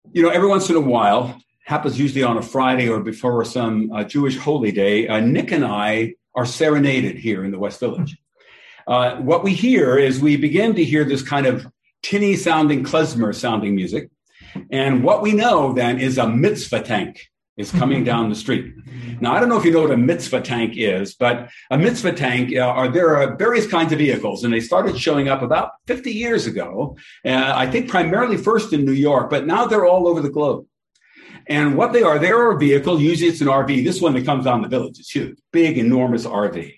Every once in a while, happens usually on a Friday or before some Jewish holy day, Nick and I are serenaded here in the West Village. What we hear is we begin to hear this kind of tinny sounding, klezmer sounding music. And what we know then is a mitzvah tank is coming down the street. Now, I don't know if you know what a mitzvah tank is, but a mitzvah tank there are various kinds of vehicles, and they started showing up about 50 years ago. I think primarily first in New York, but now they're all over the globe. And what they're a vehicle. Usually it's an RV. This one that comes down the village is huge, big, enormous RV.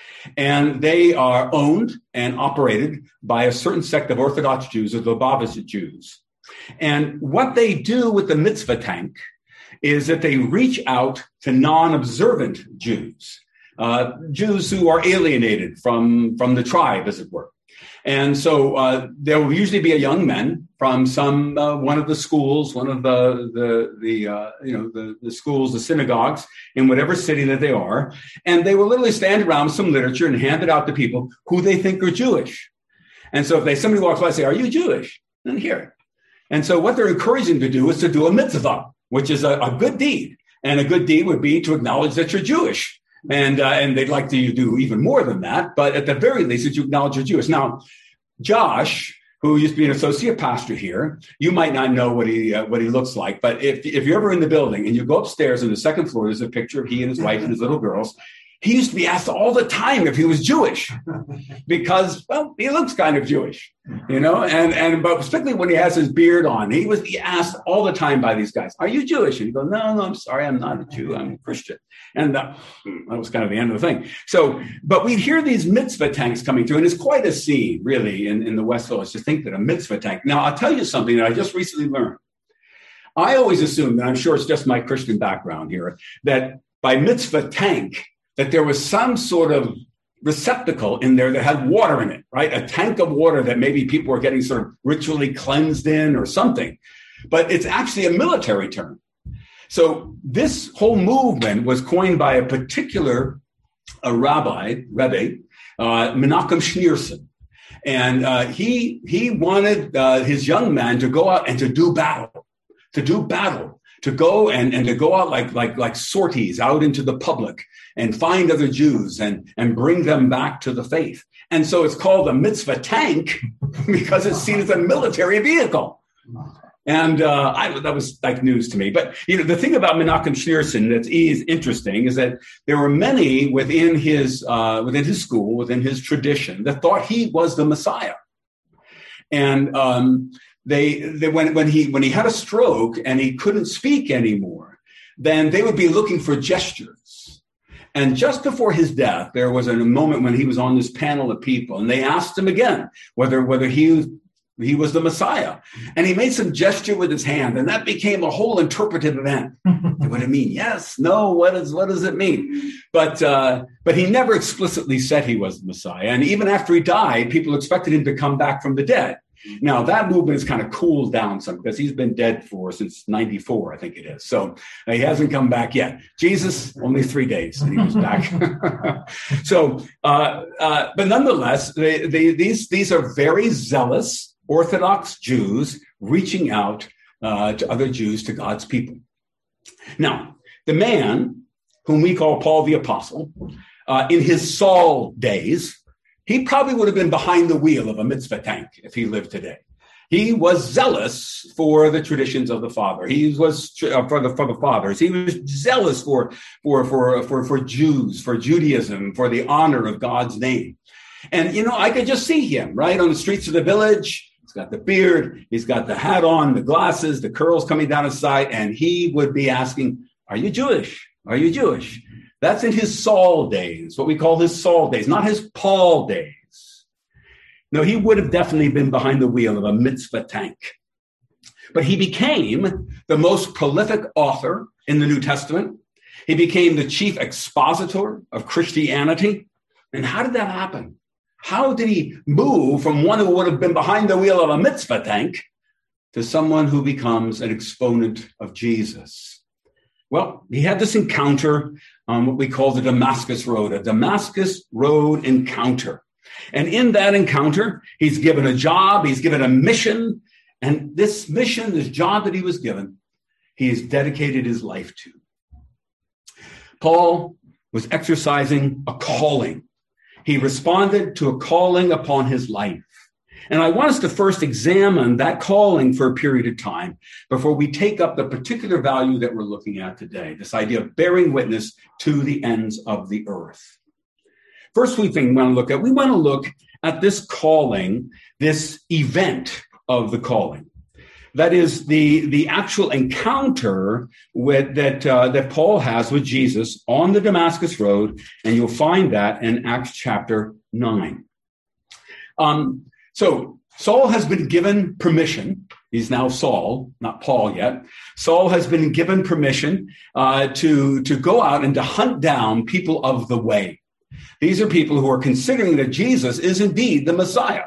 And they are owned and operated by a certain sect of Orthodox Jews, or the Lubavitch Jews. And what they do with the mitzvah tank is that they reach out to non-observant Jews, Jews who are alienated from the tribe, as it were. And so there will usually be a young man from one of the schools, one of the schools, the synagogues in whatever city that they are, and they will literally stand around with some literature and hand it out to people who they think are Jewish. And so if somebody walks by and say, "Are you Jewish?" Then hear it. And so what they're encouraging to do is to do a mitzvah, which is a good deed. And a good deed would be to acknowledge that you're Jewish. And they'd like to do even more than that. But at the very least, that you acknowledge you're Jewish. Now, Josh, who used to be an associate pastor here, you might not know what he looks like. But if you're ever in the building and you go upstairs on the second floor, there's a picture of he and his wife and his little girls. He used to be asked all the time if he was Jewish because, well, he looks kind of Jewish, but particularly when he has his beard on, he asked all the time by these guys, "Are you Jewish?" And he goes, No, I'm sorry, I'm not a Jew, I'm a Christian. And that was kind of the end of the thing. So, but we'd hear these mitzvah tanks coming through, and it's quite a scene, really, in the West Village to think that a mitzvah tank. Now, I'll tell you something that I just recently learned. I always assumed, and I'm sure it's just my Christian background here, that by mitzvah tank, that there was some sort of receptacle in there that had water in it, right? A tank of water that maybe people were getting sort of ritually cleansed in or something. But it's actually a military term. So this whole movement was coined by a particular Rebbe, Menachem Schneerson. And he wanted his young man to go out and to do battle, to go and to go out like sorties out into the public and find other Jews and bring them back to the faith. And so it's called a mitzvah tank because it's seen as a military vehicle. And that was like news to me. But the thing about Menachem Schneerson that's interesting is that there were many within his school, within his tradition, that thought he was the Messiah. And when he had a stroke and he couldn't speak anymore, then they would be looking for gestures. And just before his death, there was a moment when he was on this panel of people, and they asked him again whether he was the Messiah. And he made some gesture with his hand, and that became a whole interpretive event. What does it mean? Yes, no, what does it mean? But he never explicitly said he was the Messiah. And even after he died, people expected him to come back from the dead. Now, that movement has kind of cooled down some because he's been dead since 94, I think it is. So he hasn't come back yet. Jesus, only 3 days, and he was back. But nonetheless, these are very zealous Orthodox Jews reaching out to other Jews, to God's people. Now, the man whom we call Paul the Apostle, in his Saul days, he probably would have been behind the wheel of a mitzvah tank if he lived today. He was zealous for the traditions of the Father. He was for the fathers. He was zealous for Jews, for Judaism, for the honor of God's name. And I could just see him right on the streets of the village. He's got the beard, he's got the hat on, the glasses, the curls coming down his side, and he would be asking, "Are you Jewish? Are you Jewish?" That's in his Saul days, what we call his Saul days, not his Paul days. No, he would have definitely been behind the wheel of a mitzvah tank. But he became the most prolific author in the New Testament. He became the chief expositor of Christianity. And how did that happen? How did he move from one who would have been behind the wheel of a mitzvah tank to someone who becomes an exponent of Jesus? Well, he had this encounter on what we call the Damascus Road, a Damascus Road encounter. And in that encounter, he's given a job, he's given a mission, And this mission, this job that he was given, he has dedicated his life to. Paul was exercising a calling. He responded to a calling upon his life. And I want us to first examine that calling for a period of time before we take up the particular value that we're looking at today, this idea of bearing witness to the ends of the earth. First we want to look at this calling, this event of the calling. That is the actual encounter that Paul has with Jesus on the Damascus Road, and you'll find that in Acts chapter 9. So Saul has been given permission. He's now Saul, not Paul yet. Saul has been given permission to go out and to hunt down people of the way. These are people who are considering that Jesus is indeed the Messiah.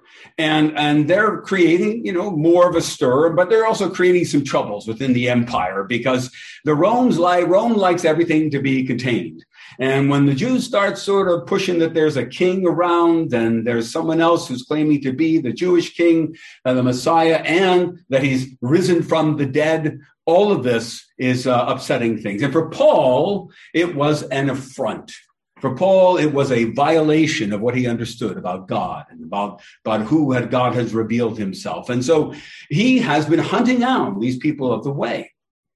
And they're creating, more of a stir, but they're also creating some troubles within the empire because Rome likes everything to be contained. And when the Jews start sort of pushing that there's a king around and there's someone else who's claiming to be the Jewish king, the Messiah, and that he's risen from the dead, all of this is upsetting things. And for Paul, it was an affront. For Paul, it was a violation of what he understood about God and about who God has revealed himself. And so he has been hunting down these people of the way.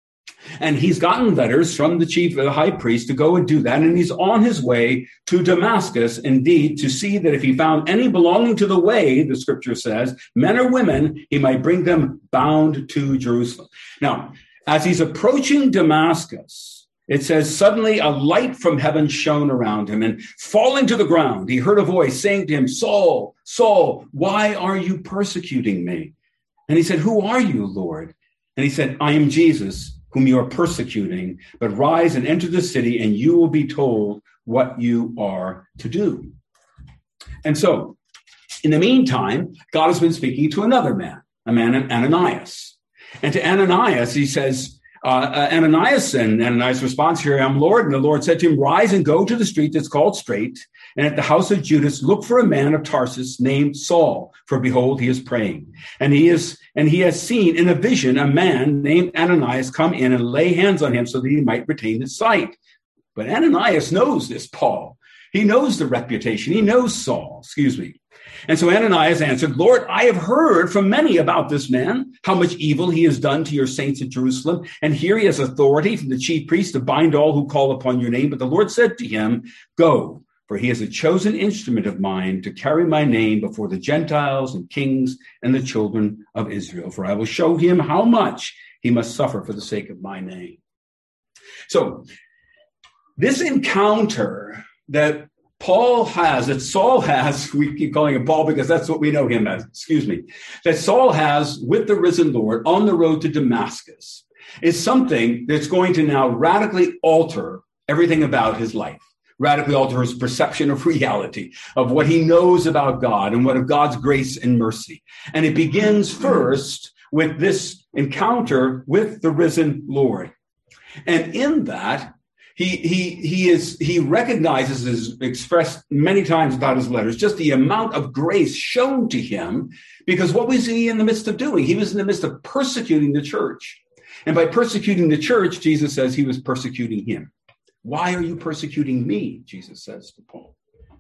And he's gotten letters from the high priest to go and do that. And he's on his way to Damascus, indeed, to see that if he found any belonging to the way, the scripture says, men or women, he might bring them bound to Jerusalem. Now, as he's approaching Damascus, it says, suddenly a light from heaven shone around him, and falling to the ground, he heard a voice saying to him, Saul, Saul, why are you persecuting me? And he said, who are you, Lord? And he said, I am Jesus, whom you are persecuting, but rise and enter the city, and you will be told what you are to do. And so, in the meantime, God has been speaking to another man, a man named Ananias. And to Ananias, he says, Ananias responds, here I am, Lord. And the Lord said to him, rise and go to the street that's called Straight, and at the house of Judas, look for a man of Tarsus named Saul, for behold, he is praying. And he has seen in a vision a man named Ananias come in and lay hands on him so that he might retain his sight. But Ananias knows this Paul. He knows the reputation. He knows Saul, And so Ananias answered, Lord, I have heard from many about this man, how much evil he has done to your saints at Jerusalem. And here he has authority from the chief priest to bind all who call upon your name. But the Lord said to him, go, for he is a chosen instrument of mine to carry my name before the Gentiles and kings and the children of Israel. For I will show him how much he must suffer for the sake of my name. So this encounter that Saul has, we keep calling him Paul because that's what we know him as, that Saul has with the risen Lord on the road to Damascus is something that's going to now radically alter everything about his life, radically alter his perception of reality, of what he knows about God and what of God's grace and mercy. And it begins first with this encounter with the risen Lord. And in that, he recognizes, as expressed many times about his letters, just the amount of grace shown to him, because what was he in the midst of doing? He was in the midst of persecuting the church. And by persecuting the church, Jesus says he was persecuting him. Why are you persecuting me? Jesus says to Paul.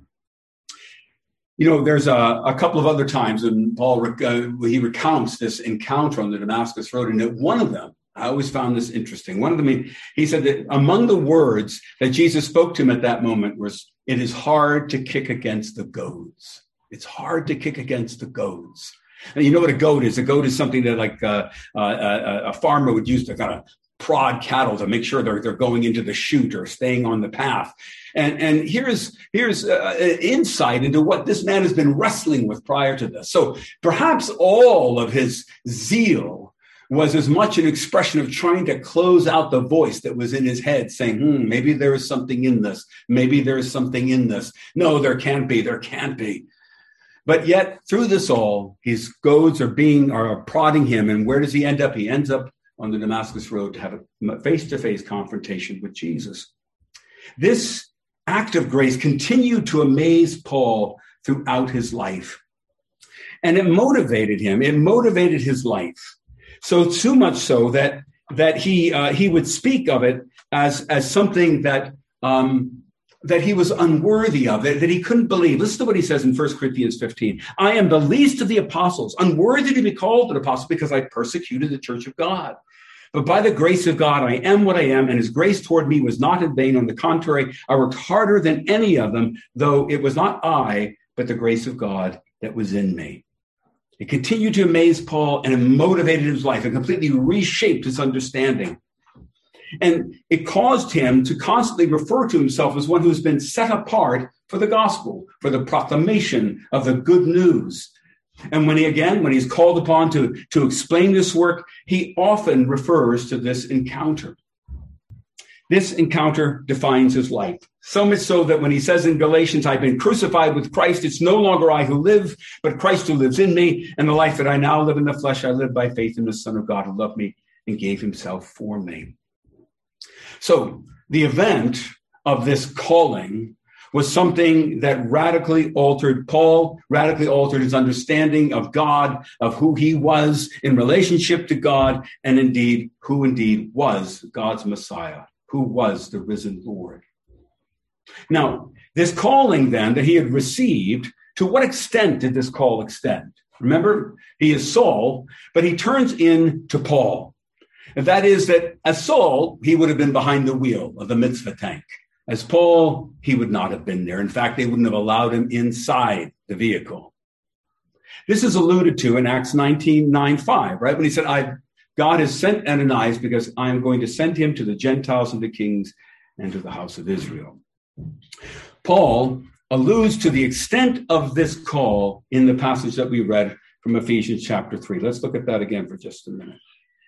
There's a couple of other times when Paul, he recounts this encounter on the Damascus Road, and one of them, I always found this interesting. One of them, he said that among the words that Jesus spoke to him at that moment was, it is hard to kick against the goads. It's hard to kick against the goads. And you know what a goad is? A goad is something that a farmer would use to kind of prod cattle to make sure they're going into the chute or staying on the path. And here's insight into what this man has been wrestling with prior to this. So perhaps all of his zeal was as much an expression of trying to close out the voice that was in his head saying, maybe there is something in this. Maybe there is something in this. No, there can't be. There can't be. But yet through this all, his goads are prodding him. And where does he end up? He ends up on the Damascus Road to have a face-to-face confrontation with Jesus. This act of grace continued to amaze Paul throughout his life. And it motivated him. It motivated his life. So much so that he would speak of it as something that he was unworthy of, that he couldn't believe. Listen to what he says in 1 Corinthians 15. I am the least of the apostles, unworthy to be called an apostle because I persecuted the church of God. But by the grace of God, I am what I am, and his grace toward me was not in vain. On the contrary, I worked harder than any of them, though it was not I, but the grace of God that was in me. It continued to amaze Paul, and it motivated his life. It completely reshaped his understanding. And it caused him to constantly refer to himself as one who's been set apart for the gospel, for the proclamation of the good news. And when he's called upon to explain this work, he often refers to this encounter. This encounter defines his life. So much so that when he says in Galatians, I've been crucified with Christ, it's no longer I who live, but Christ who lives in me. And the life that I now live in the flesh, I live by faith in the Son of God who loved me and gave himself for me. So the event of this calling was something that radically altered Paul, radically altered his understanding of God, of who he was in relationship to God, and who indeed was God's Messiah, who was the risen Lord. Now, this calling then that he had received, to what extent did this call extend? Remember, he is Saul, but he turns into Paul. And that is that as Saul, he would have been behind the wheel of the mitzvah tank. As Paul, he would not have been there. In fact, they wouldn't have allowed him inside the vehicle. This is alluded to in Acts 19:9-5, right? When he said, God has sent Ananias because I am going to send him to the Gentiles and the kings and to the house of Israel. Paul alludes to the extent of this call in the passage that we read from Ephesians chapter 3. Let's look at that again for just a minute.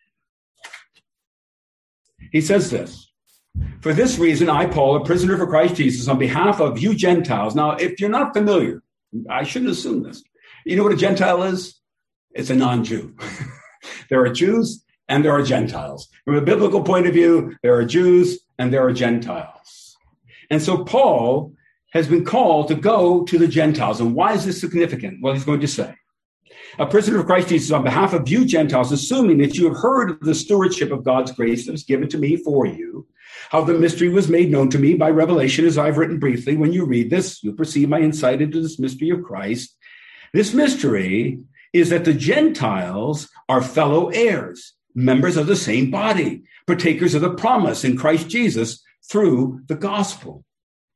He says this, for this reason, I, Paul, a prisoner for Christ Jesus, on behalf of you Gentiles. Now, if you're not familiar, I shouldn't assume this. You know what a Gentile is? It's a non-Jew. There are Jews and there are Gentiles. From a biblical point of view, there are Jews and there are Gentiles. And so Paul has been called to go to the Gentiles. And why is this significant? Well, he's going to say, a prisoner of Christ Jesus on behalf of you Gentiles, assuming that you have heard of the stewardship of God's grace that was given to me for you, how the mystery was made known to me by revelation, as I've written briefly. When you read this, you'll perceive my insight into this mystery of Christ. This mystery is that the Gentiles are fellow heirs, members of the same body, partakers of the promise in Christ Jesus through the gospel.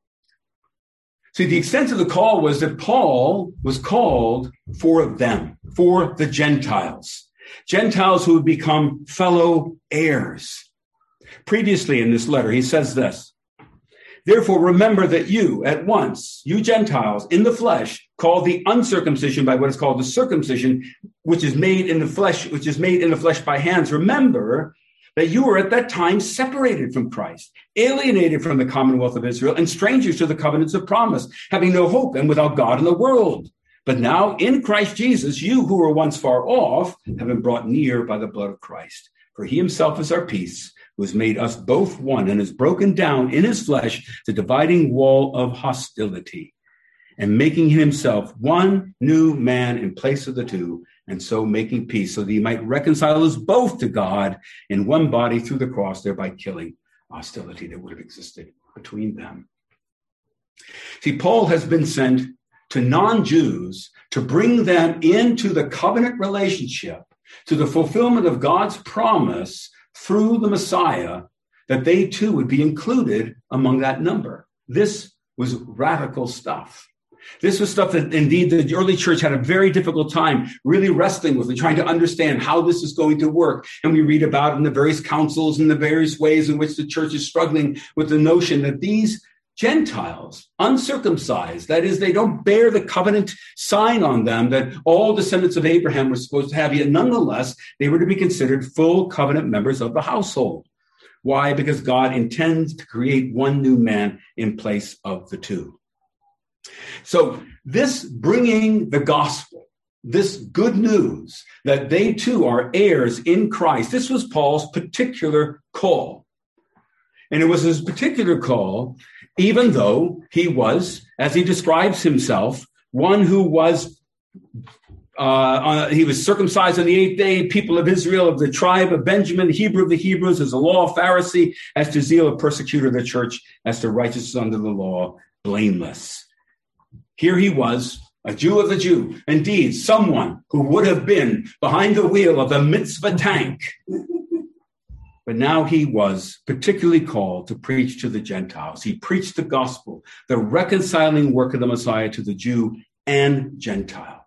See, the extent of the call was that Paul was called for them, for the Gentiles who would become fellow heirs. Previously in this letter, he says this, therefore, remember that you at once, you Gentiles in the flesh, called the uncircumcision by what is called the circumcision, which is made in the flesh by hands. Remember that you were at that time separated from Christ, alienated from the commonwealth of Israel, and strangers to the covenants of promise, having no hope and without God in the world. But now in Christ Jesus, you who were once far off have been brought near by the blood of Christ. For he himself is our peace, who has made us both one and has broken down in his flesh the dividing wall of hostility, and making himself one new man in place of the two, and so making peace, so that he might reconcile us both to God in one body through the cross, thereby killing hostility that would have existed between them. See, Paul has been sent to non-Jews to bring them into the covenant relationship, to the fulfillment of God's promise through the Messiah, that they too would be included among that number. This was radical stuff. This was stuff that indeed the early church had a very difficult time really wrestling with and trying to understand how this is going to work. And we read about in the various councils and the various ways in which the church is struggling with the notion that these Gentiles, uncircumcised, that is, they don't bear the covenant sign on them that all descendants of Abraham were supposed to have, yet nonetheless, they were to be considered full covenant members of the household. Why? Because God intends to create one new man in place of the two. So this bringing the gospel, this good news that they too are heirs in Christ, this was Paul's particular call. And it was his particular call, even though he was, as he describes himself, one who was He was circumcised on the 8th day, people of Israel of the tribe of Benjamin, Hebrew of the Hebrews, as the law, Pharisee, as to zeal, a persecutor of the church, as to righteousness under the law, blameless. Here he was, a Jew of the Jew, indeed, someone who would have been behind the wheel of a mitzvah tank. But now he was particularly called to preach to the Gentiles. He preached the gospel, the reconciling work of the Messiah to the Jew and Gentile.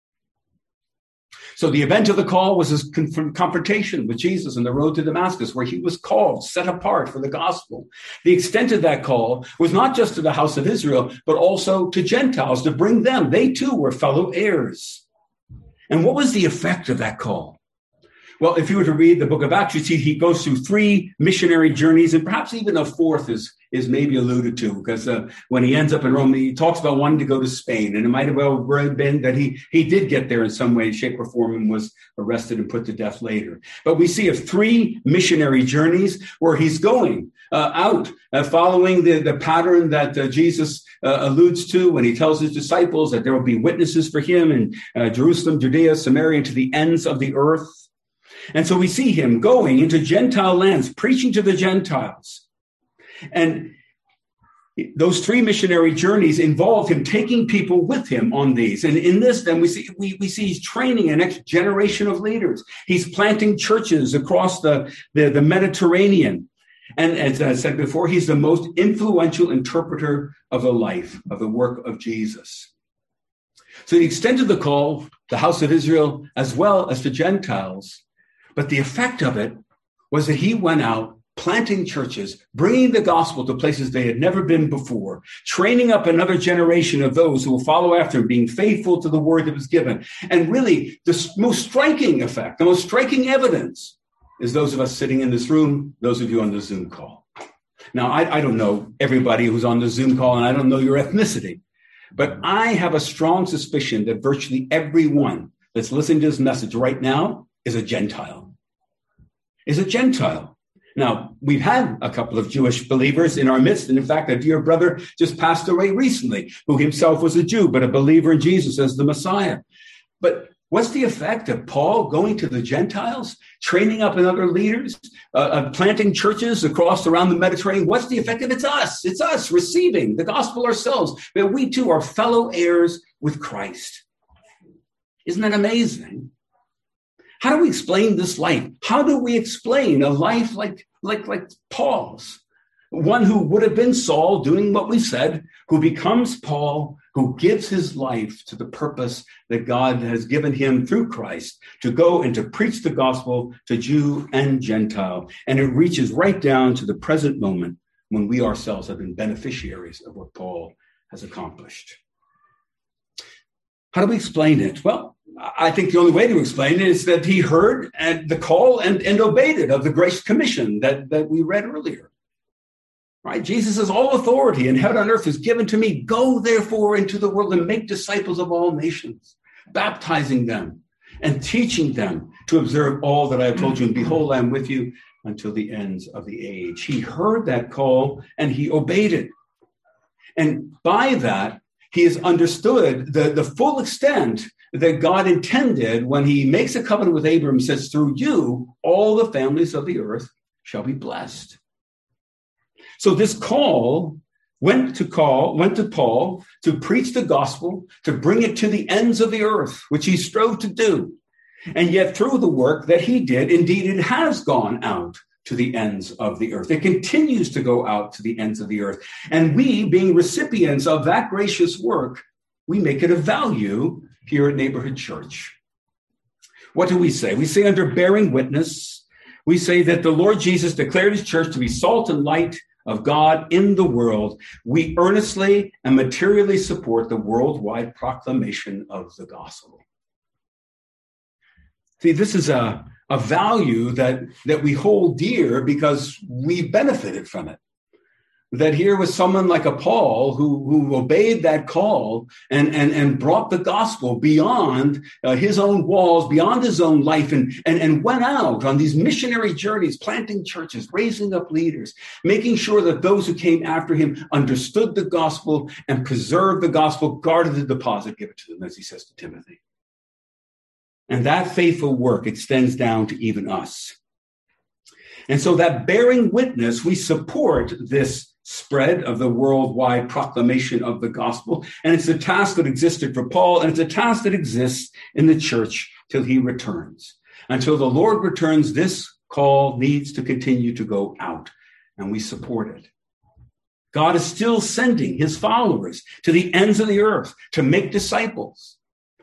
So the event of the call was his confrontation with Jesus on the road to Damascus, where he was called, set apart for the gospel. The extent of that call was not just to the house of Israel, but also to Gentiles, to bring them. They too were fellow heirs. And what was the effect of that call? Well, if you were to read the book of Acts, you see he goes through 3 missionary journeys, and perhaps even a 4th is maybe alluded to, because when he ends up in Rome, he talks about wanting to go to Spain, and it might have well been that he did get there in some way, shape, or form, and was arrested and put to death later. But we see of 3 missionary journeys where he's going out, following the pattern that Jesus alludes to when he tells his disciples that there will be witnesses for him in Jerusalem, Judea, Samaria, and to the ends of the earth. And so we see him going into Gentile lands, preaching to the Gentiles. And those 3 missionary journeys involved him taking people with him on these. And in this, then we see he's training a next generation of leaders. He's planting churches across the Mediterranean. And as I said before, he's the most influential interpreter of the life, of the work of Jesus. So he extended the call, the house of Israel, as well as to Gentiles. But the effect of it was that he went out planting churches, bringing the gospel to places they had never been before, training up another generation of those who will follow after him, being faithful to the word that was given. And really, the most striking effect, the most striking evidence is those of us sitting in this room, those of you on the Zoom call. Now, I don't know everybody who's on the Zoom call, and I don't know your ethnicity, but I have a strong suspicion that virtually everyone that's listening to this message right now is a Gentile. Now, we've had a couple of Jewish believers in our midst. And in fact, a dear brother just passed away recently, who himself was a Jew, but a believer in Jesus as the Messiah. But what's the effect of Paul going to the Gentiles, training up other leaders, planting churches around the Mediterranean? What's the effect of it? It's us. It's us receiving the gospel ourselves, that we too are fellow heirs with Christ. Isn't that amazing? How do we explain this life? How do we explain a life like Paul's? One who would have been Saul doing what we said, who becomes Paul, who gives his life to the purpose that God has given him through Christ to go and to preach the gospel to Jew and Gentile. And it reaches right down to the present moment when we ourselves have been beneficiaries of what Paul has accomplished. How do we explain it? Well, I think the only way to explain it is that he heard the call and obeyed it of the Grace Commission that we read earlier. Right? Jesus says, all authority in heaven and earth is given to me. Go therefore into the world and make disciples of all nations, baptizing them and teaching them to observe all that I have told you. And behold, I am with you until the ends of the age. He heard that call and he obeyed it. And by that, he has understood the full extent that God intended when he makes a covenant with Abraham, says, through you, all the families of the earth shall be blessed. So this call went to Paul to preach the gospel, to bring it to the ends of the earth, which he strove to do. And yet through the work that he did, indeed, it has gone out to the ends of the earth. It continues to go out to the ends of the earth. And we, being recipients of that gracious work, we make it of value here at Neighborhood Church. What do we say? We say, under bearing witness, we say that the Lord Jesus declared his church to be salt and light of God in the world. We earnestly and materially support the worldwide proclamation of the gospel. See, this is a value that we hold dear because we benefited from it. That here was someone like a Paul who obeyed that call and brought the gospel beyond his own walls, beyond his own life, and went out on these missionary journeys, planting churches, raising up leaders, making sure that those who came after him understood the gospel and preserved the gospel, guarded the deposit, give it to them, as he says to Timothy. And that faithful work extends down to even us. And so that bearing witness, we support this spread of the worldwide proclamation of the gospel. And it's a task that existed for Paul, and it's a task that exists in the church till he returns. Until the Lord returns, this call needs to continue to go out, and we support it. God is still sending his followers to the ends of the earth to make disciples.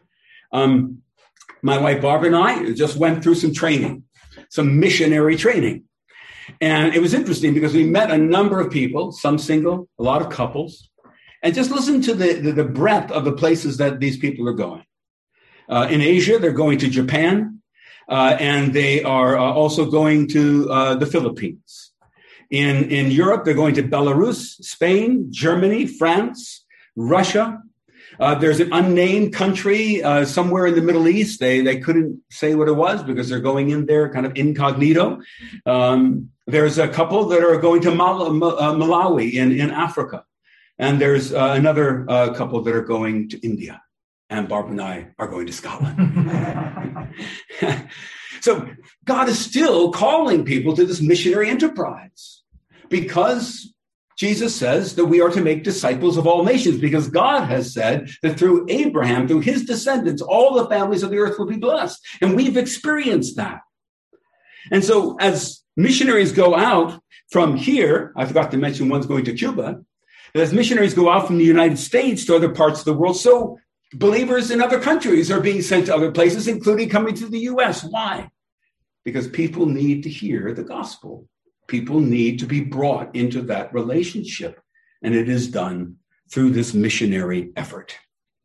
My wife Barbara and I just went through some training, some missionary training. And it was interesting because we met a number of people, some single, a lot of couples, and just listened to the breadth of the places that these people are going. In Asia, they're going to Japan, and they are also going to the Philippines. In Europe, they're going to Belarus, Spain, Germany, France, Russia. There's an unnamed country somewhere in the Middle East. They couldn't say what it was because they're going in there kind of incognito. There's a couple that are going to Malawi in Africa. And there's another couple that are going to India. And Barbara and I are going to Scotland. So God is still calling people to this missionary enterprise because Jesus says that we are to make disciples of all nations, because God has said that through Abraham, through his descendants, all the families of the earth will be blessed. And we've experienced that. And so as missionaries go out from here, I forgot to mention one's going to Cuba, as missionaries go out from the United States to other parts of the world, so believers in other countries are being sent to other places, including coming to the U.S. Why? Because people need to hear the gospel. People need to be brought into that relationship, and it is done through this missionary effort.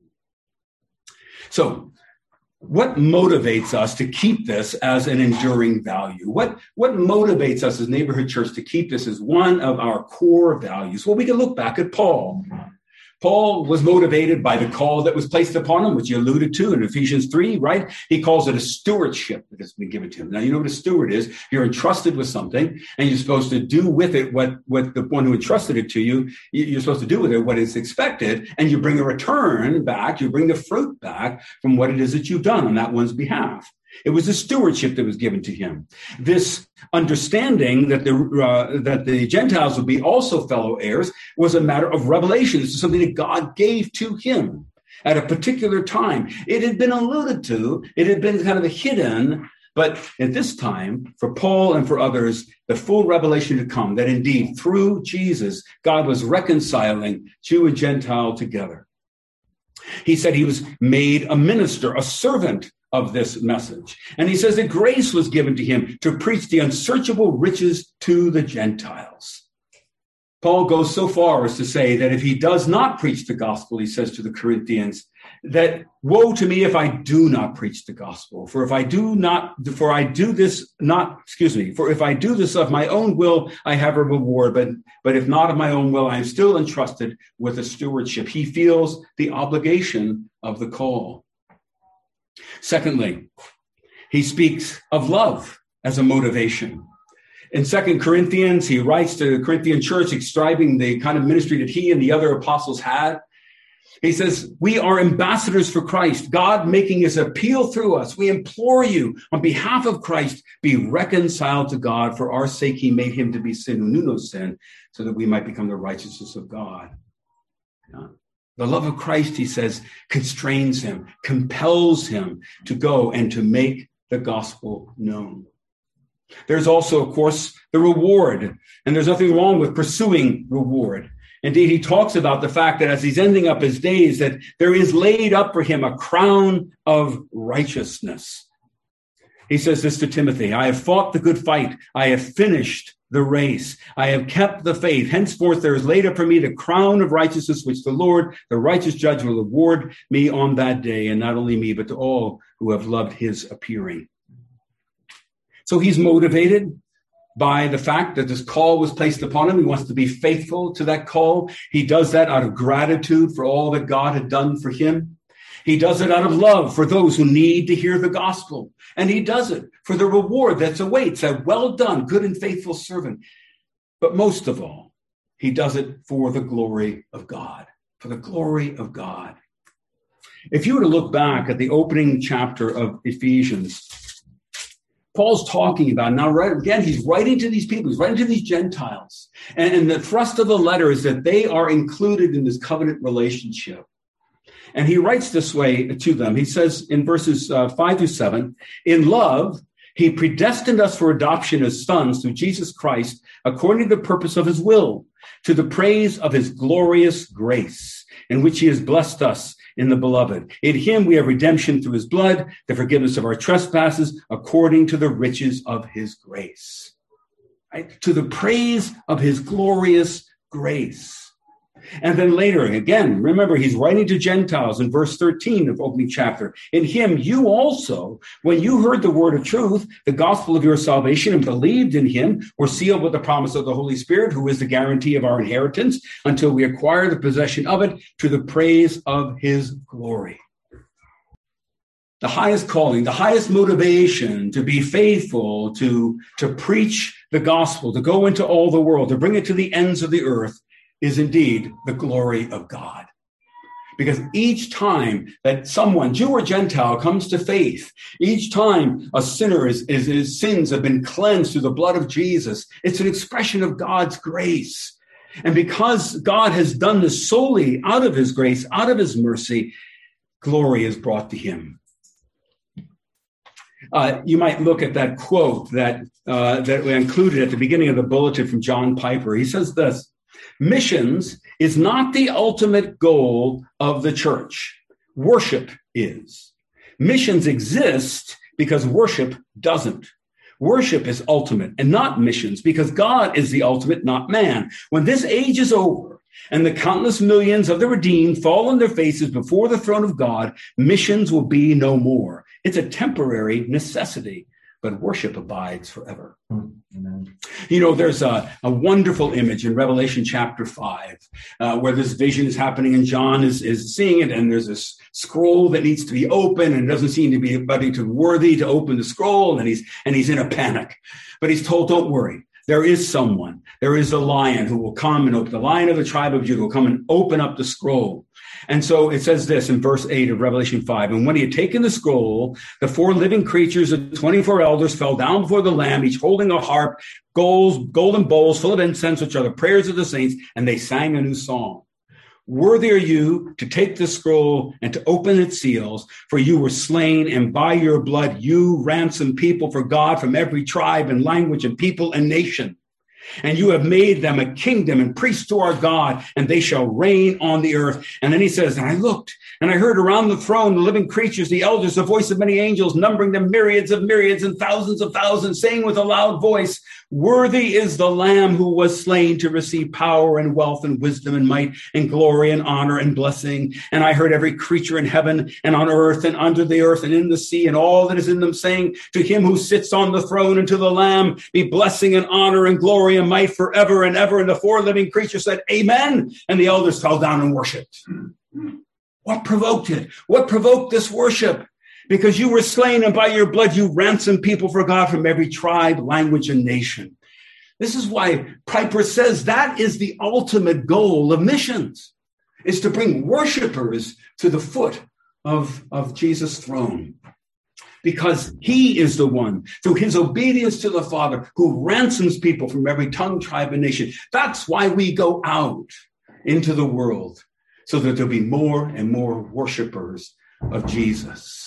So what motivates us to keep this as an enduring value? What motivates us as Neighborhood Church to keep this as one of our core values? Well, we can look back at Paul. Paul was motivated by the call that was placed upon him, which he alluded to in Ephesians 3, right? He calls it a stewardship that has been given to him. Now, you know what a steward is. You're entrusted with something, and you're supposed to do with it what the one who entrusted it to you, you're supposed to do with it what is expected, and you bring a return back, you bring the fruit back from what it is that you've done on that one's behalf. It was a stewardship that was given to him. This understanding that the Gentiles would be also fellow heirs was a matter of revelation. This is something that God gave to him at a particular time. It had been alluded to. It had been kind of a hidden. But at this time, for Paul and for others, the full revelation had come that indeed through Jesus, God was reconciling Jew and Gentile together. He said he was made a minister, a servant of this message. And he says that grace was given to him to preach the unsearchable riches to the Gentiles. Paul goes so far as to say that if he does not preach the gospel, he says to the Corinthians, that woe to me if I do not preach the gospel. For if I do this of my own will, I have a reward. But if not of my own will, I am still entrusted with a stewardship. He feels the obligation of the call. Secondly, he speaks of love as a motivation. In 2 Corinthians, he writes to the Corinthian church, describing the kind of ministry that he and the other apostles had. He says, we are ambassadors for Christ, God making his appeal through us. We implore you on behalf of Christ, be reconciled to God. For our sake, he made him to be sin who knew no sin, so that we might become the righteousness of God. The love of Christ, he says, constrains him, compels him to go and to make the gospel known. There's also, of course, the reward, and there's nothing wrong with pursuing reward. Indeed, he talks about the fact that as he's ending up his days, that there is laid up for him a crown of righteousness. He says this to Timothy, I have fought the good fight. I have finished the race. I have kept the faith. Henceforth, there is laid up for me the crown of righteousness, which the Lord, the righteous judge, will award me on that day. And not only me, but to all who have loved his appearing. So he's motivated by the fact that this call was placed upon him. He wants to be faithful to that call. He does that out of gratitude for all that God had done for him. He does it out of love for those who need to hear the gospel. And he does it for the reward that awaits, a well done, good and faithful servant. But most of all, he does it for the glory of God, for the glory of God. If you were to look back at the opening chapter of Ephesians, Paul's talking about, now again, he's writing to these people, he's writing to these Gentiles. And the thrust of the letter is that they are included in this covenant relationship. And he writes this way to them. He says in verses 5-7, in love, he predestined us for adoption as sons through Jesus Christ, according to the purpose of his will, to the praise of his glorious grace, in which he has blessed us in the beloved. In him we have redemption through his blood, the forgiveness of our trespasses, according to the riches of his grace. Right? To the praise of his glorious grace. And then later, again, remember, he's writing to Gentiles in verse 13 of opening chapter. In him, you also, when you heard the word of truth, the gospel of your salvation, and believed in him, were sealed with the promise of the Holy Spirit, who is the guarantee of our inheritance, until we acquire the possession of it, to the praise of his glory. The highest calling, the highest motivation to be faithful, to preach the gospel, to go into all the world, to bring it to the ends of the earth, is indeed the glory of God. Because each time that someone, Jew or Gentile, comes to faith, each time a sinner his sins have been cleansed through the blood of Jesus, it's an expression of God's grace. And because God has done this solely out of his grace, out of his mercy, glory is brought to him. You might look at that quote that we included at the beginning of the bulletin from John Piper. He says this: missions is not the ultimate goal of the church. Worship is. Missions exist because worship doesn't. Worship is ultimate and not missions, because God is the ultimate, not man. When this age is over and the countless millions of the redeemed fall on their faces before the throne of God, missions will be no more. It's a temporary necessity, but worship abides forever. Amen. You know, there's a wonderful image in Revelation chapter 5 where this vision is happening, and John is seeing it, and there's this scroll that needs to be open, and doesn't seem to be anybody worthy to open the scroll, and he's in a panic. But he's told, don't worry. There is someone. There is a lion who will come and open. The lion of the tribe of Judah will come and open up the scroll. And so it says this in verse 8 of Revelation 5. And when he had taken the scroll, the 4 living creatures, the 24 elders, fell down before the Lamb, each holding a harp, golden bowls full of incense, which are the prayers of the saints, and they sang a new song. Worthy are you to take the scroll and to open its seals, for you were slain, and by your blood you ransomed people for God from every tribe and language and people and nation. And you have made them a kingdom and priests to our God, and they shall reign on the earth. And then he says, and I looked, and I heard around the throne the living creatures, the elders, the voice of many angels, numbering them myriads of myriads and thousands of thousands, saying with a loud voice, worthy is the Lamb who was slain to receive power and wealth and wisdom and might and glory and honor and blessing. And I heard every creature in heaven and on earth and under the earth and in the sea and all that is in them saying, to him who sits on the throne and to the Lamb be blessing and honor and glory and might forever and ever. And the 4 living creatures said, amen. And the elders fell down and worshiped. What provoked it? What provoked this worship? Because you were slain, and by your blood you ransomed people for God from every tribe, language, and nation. This is why Piper says that is the ultimate goal of missions, is to bring worshipers to the foot of Jesus' throne. Because he is the one, through his obedience to the Father, who ransoms people from every tongue, tribe, and nation. That's why we go out into the world, so that there'll be more and more worshipers of Jesus.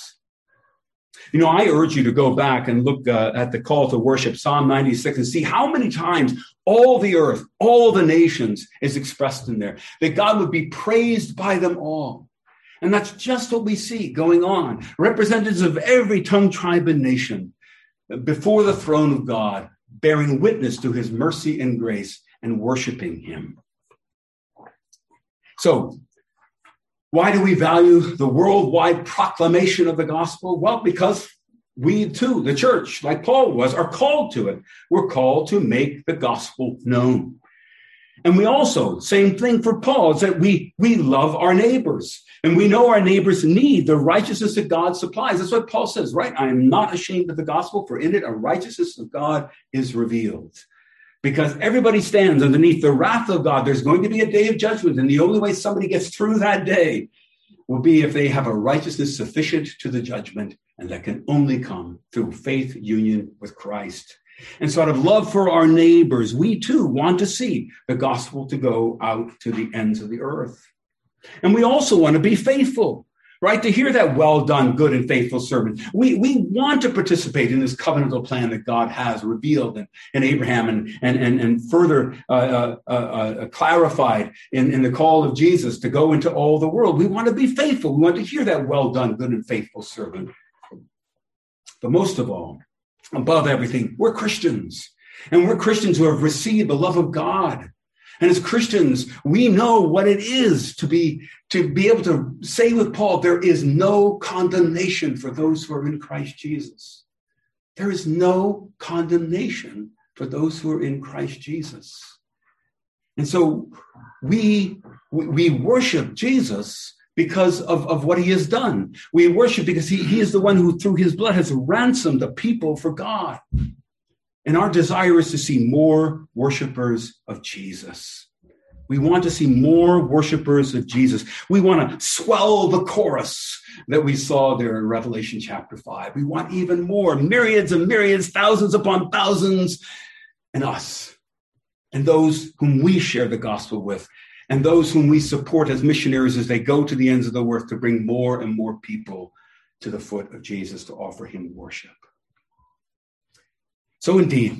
You know, I urge you to go back and look at the call to worship, Psalm 96, and see how many times all the earth, all the nations is expressed in there, that God would be praised by them all. And that's just what we see going on. Representatives of every tongue, tribe, and nation before the throne of God, bearing witness to his mercy and grace and worshiping him. So, why do we value the worldwide proclamation of the gospel? Well, because we too, the church, like Paul was, are called to it. We're called to make the gospel known. And we also, same thing for Paul, is that we love our neighbors. And we know our neighbors need the righteousness that God supplies. That's what Paul says, right? I am not ashamed of the gospel, for in it a righteousness of God is revealed. Because everybody stands underneath the wrath of God. There's going to be a day of judgment. And the only way somebody gets through that day will be if they have a righteousness sufficient to the judgment, and that can only come through faith union with Christ. And so out of love for our neighbors, we too want to see the gospel to go out to the ends of the earth. And we also want to be faithful, right? To hear that well done, good and faithful servant. We want to participate in this covenantal plan that God has revealed in Abraham and further clarified in the call of Jesus to go into all the world. We want to be faithful. We want to hear that well done, good and faithful servant. But most of all, above everything, we're Christians. And we're Christians who have received the love of God. And as Christians, we know what it is to be able to say with Paul, there is no condemnation for those who are in Christ Jesus. There is no condemnation for those who are in Christ Jesus. And so we worship Jesus because of what he has done. We worship because he is the one who, through his blood, has ransomed the people for God. And our desire is to see more worshipers of Jesus. We want to see more worshipers of Jesus. We want to swell the chorus that we saw there in Revelation chapter 5. We want even more, myriads and myriads, thousands upon thousands, and us, and those whom we share the gospel with, and those whom we support as missionaries as they go to the ends of the earth to bring more and more people to the foot of Jesus to offer him worship. So indeed,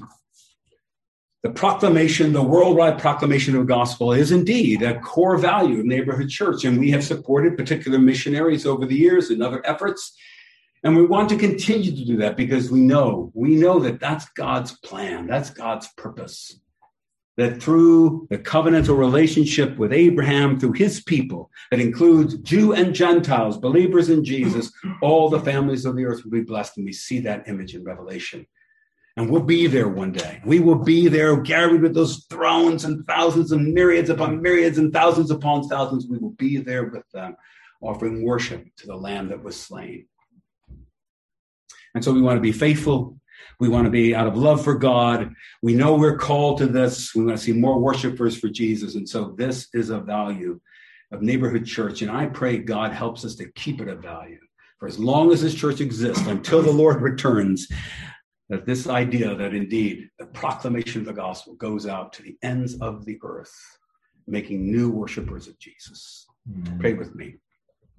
the worldwide proclamation of the gospel is indeed a core value of Neighborhood Church. And we have supported particular missionaries over the years in other efforts. And we want to continue to do that because we know that that's God's plan. That's God's purpose. That through the covenantal relationship with Abraham, through his people, that includes Jew and Gentiles, believers in Jesus, all the families of the earth will be blessed. And we see that image in Revelation. And we'll be there one day. We will be there gathered with those thrones and thousands and myriads upon myriads and thousands upon thousands. We will be there with them, offering worship to the Lamb that was slain. And so we want to be faithful. We want to be out of love for God. We know we're called to this. We want to see more worshipers for Jesus. And so this is a value of Neighborhood Church. And I pray God helps us to keep it a value for as long as this church exists, until the Lord returns, that this idea that indeed the proclamation of the gospel goes out to the ends of the earth, making new worshipers of Jesus. Pray with me.